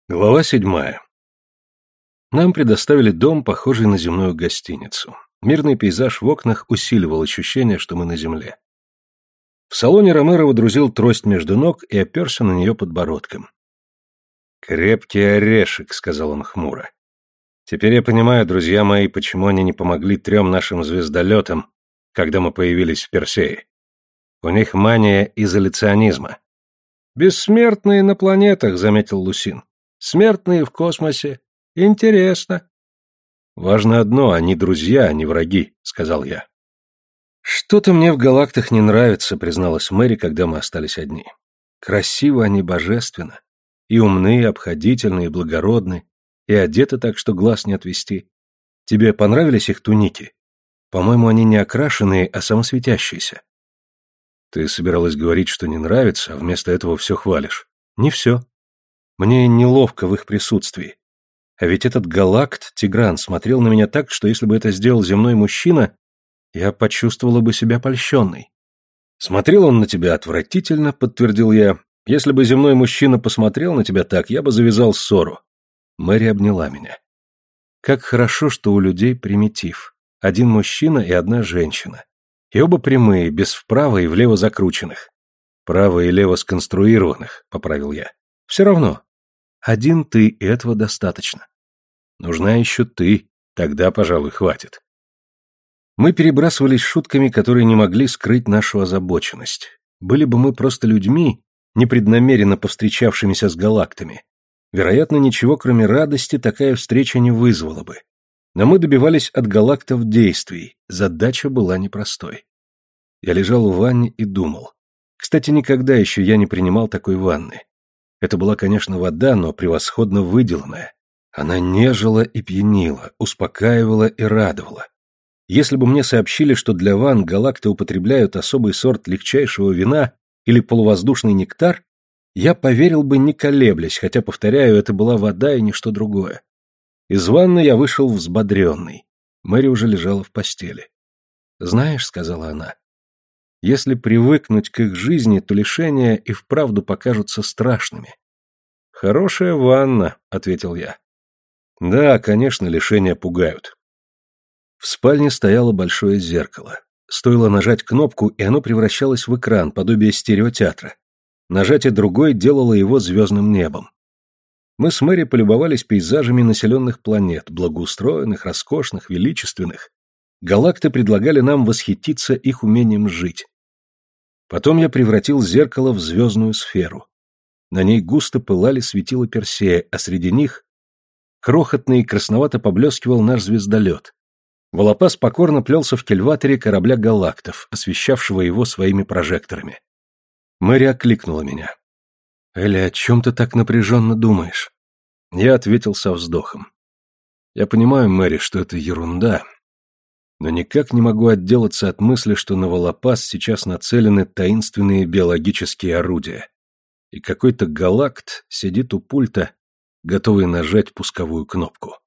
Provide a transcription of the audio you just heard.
Глава 7. Нам предоставили дом, похожий на земную гостиницу. Мирный пейзаж в окнах усиливал ощущение, что мы на земле. В салоне Ромеро водрузил трость между ног и оперся на нее подбородком. «Крепкий орешек», — сказал он хмуро. «Теперь я понимаю, друзья мои, почему они не помогли 3 нашим звездолетам, когда мы появились в Персее. У них мания изоляционизма». «Бессмертные на планетах», — заметил Лусин. «Смертные в космосе. Интересно». «Важно одно, они друзья, а не враги», — сказал я. «Что-то мне в галактах не нравится», — призналась Мэри, когда мы остались одни. «Красиво они, божественно. И умны, и обходительны, и благородны, и одеты так, что глаз не отвести. Тебе понравились их туники? По-моему, они не окрашенные, а самосветящиеся». «Ты собиралась говорить, что не нравится, а вместо этого все хвалишь». «Не все. Мне неловко в их присутствии. А ведь этот галакт, Тигран, смотрел на меня так, что если бы это сделал земной мужчина, я почувствовала бы себя польщенной». «Смотрел он на тебя отвратительно», — подтвердил я. «Если бы земной мужчина посмотрел на тебя так, я бы завязал ссору». Мэри обняла меня. «Как хорошо, что у людей примитив. Один мужчина и одна женщина. И оба прямые, без вправо и влево закрученных». «Право и лево сконструированных», — поправил я. «Все равно. Один ты, и этого достаточно. Нужна еще ты, тогда, пожалуй, хватит». Мы перебрасывались шутками, которые не могли скрыть нашу озабоченность. Были бы мы просто людьми, непреднамеренно повстречавшимися с галактами. Вероятно, ничего, кроме радости, такая встреча не вызвала бы. Но мы добивались от галактов действий, задача была непростой. Я лежал в ванне и думал. Кстати, никогда еще я не принимал такой ванны. Это была, конечно, вода, но превосходно выделанная. Она нежила и пьянила, успокаивала и радовала. Если бы мне сообщили, что для ванн галакты употребляют особый сорт легчайшего вина или полувоздушный нектар, я поверил бы, не колеблясь, хотя, повторяю, это была вода и ничто другое. Из ванны я вышел взбодренный. Мэри уже лежала в постели. «Знаешь», — сказала она, — «если привыкнуть к их жизни, то лишения и вправду покажутся страшными». «Хорошая ванна», — ответил я. «Да, конечно, лишения пугают». В спальне стояло большое зеркало. Стоило нажать кнопку, и оно превращалось в экран, подобие стереотеатра. Нажатие другой делало его звездным небом. Мы с Мэри полюбовались пейзажами населенных планет, благоустроенных, роскошных, величественных. Галакты предлагали нам восхититься их умением жить. Потом я превратил зеркало в звездную сферу. На ней густо пылали светила Персея, а среди них крохотный красновато поблескивал наш звездолет. Волопас покорно плелся в кильваторе корабля галактов, освещавшего его своими прожекторами. Мэри окликнула меня. «Элли, о чем ты так напряженно думаешь?» Я ответил со вздохом. «Я понимаю, Мэри, что это ерунда, но никак не могу отделаться от мысли, что на Волопас сейчас нацелены таинственные биологические орудия, и какой-то галакт сидит у пульта, готовый нажать пусковую кнопку».